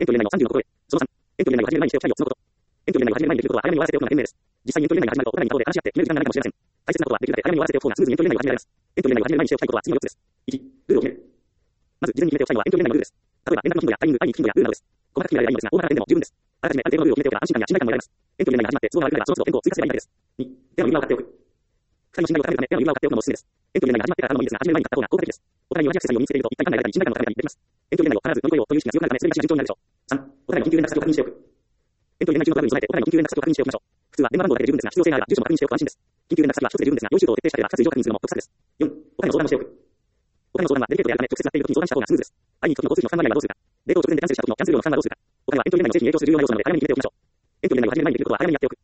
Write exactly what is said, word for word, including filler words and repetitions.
遠距離恋愛をさんじゅうのところへ。そのさん、遠距離恋愛を始める前にしておきたいよ。そのこと。遠距離恋愛を始める前にできることは早めに終わらせておくのが賢明です。実際に遠距離恋愛が始まるとお互いに他方で話し合って決める時間がないかもしれません。大切なことはできるだけ早めに終わらせておく方がスムーズに遠距離恋愛を始められます。遠距離恋愛を始める前にしておきたいことは次のよっつです。いち、ルールを決める。まず、事前に決めておきたいのは遠距離恋愛のルールです。例えば、連絡の頻度やタイミング、会いに行く頻度やルールなどです。細かく決められればいいのですが、大まかな点でも十分です。あらかじめある程度のルールを決めておけば安心感や信頼感も得られます。遠距離恋愛が始まって都合が悪くなればその都度変更を追加すればいいだけです。に、手の指輪を買っておく。ふたりの信頼を高めるため手の指輪を買っておくのもおすすめです。遠距離恋愛が始まってからでもいいですが、始める前に買った方が効果的です。お互いに同じアクセサリーを身につけていると一体感が得られたり信頼感の高めたりできます。遠距離恋愛を必ず乗り越えようという意識が強くなるため、それがしが順調になるでしょう。さん、お互いの緊急連絡先を確認しておく。遠距離恋愛中のトラブルに備えてお互いの緊急連絡先を確認しておきましょう。普通は電話番号だけで十分ですが、必要性があれば住所も確認しておくと安心です。緊急連絡先は一つで十分ですが、要周到を徹底したければ各種以上確認するのも得策です。よん、お互いの相談をしておく。お互いの相談はデリケートであるため直接なっている時に相談した方がスムーズです。会いに行く時の交通費の負担割合はどうするか。デートを直前でキャンセルした時のキャンセル料の負担はどうするか。お互いは遠距離恋愛のステージに影響する重要な要素なので早めに決めておきましょう。遠距離恋愛を始める前にできることは早めにやっておく。